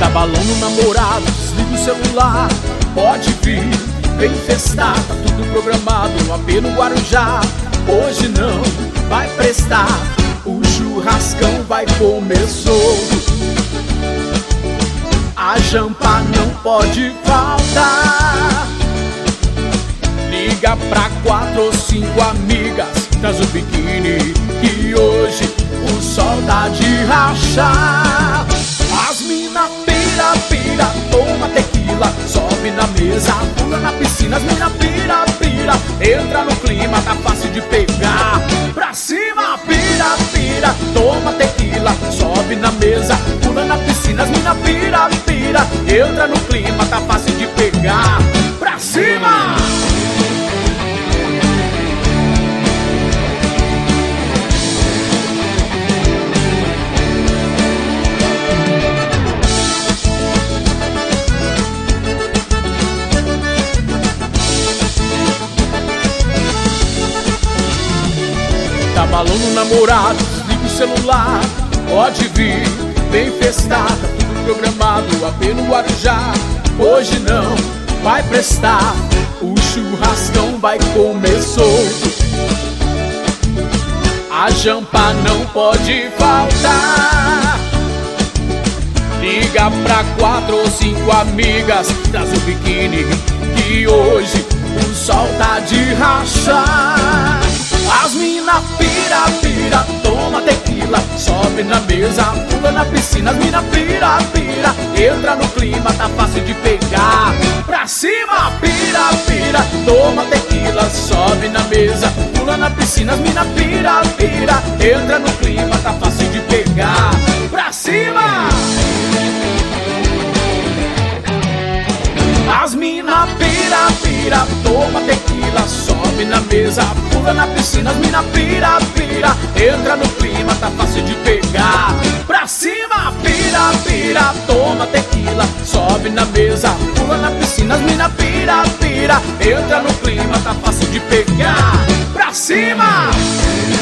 balão no namorado, desliga o celular. Pode vir, vem festar, tá tudo programado no AP no Guarujá. Hoje não vai prestar, o churrascão vai comer solto. A jampa não pode faltar. Liga pra 4 ou 5 amigas, traz o biquíni que hoje o sol dá de rachar. As mina pira, pira, toma tequila, sobe na mesa, pula na piscina. As mina pira, pira, entra no clima, tá fácil de pegar. Pra cima, pira, pira, toma tequila, sobe na mesa, pula na piscina. As mina pira, pira, entra no clima, tá fácil de pegar. Pra cima! Tá balão no namorado, desliga o celular. Pode vir, vem festar, tá tudo programado, AP no Guarujá. Hoje não vai prestar, o churrascão vai comer solto. A jampa não pode faltar. Liga pra 4 ou 5 amigas, traz o biquíni que hoje o sol tá de rachar. As mina pira, pira, toma tequila, sobe na mesa, pula na piscina. As mina pira, pira, entra no clima, tá fácil de pegar. Pra cima, pira, pira, toma tequila, sobe na mesa, pula na piscina. As mina pira, pira, entra no clima, tá fácil de pegar. Pra cima! As mina pira, pira, toma tequila, sobe na mesa, pula na piscina. As mina pira, pira, entra no clima, tá fácil de pegar. Pra cima, pira, pira, toma tequila, sobe na mesa, pula na piscina. As mina pira, pira, entra no clima, tá fácil de pegar. Pra cima!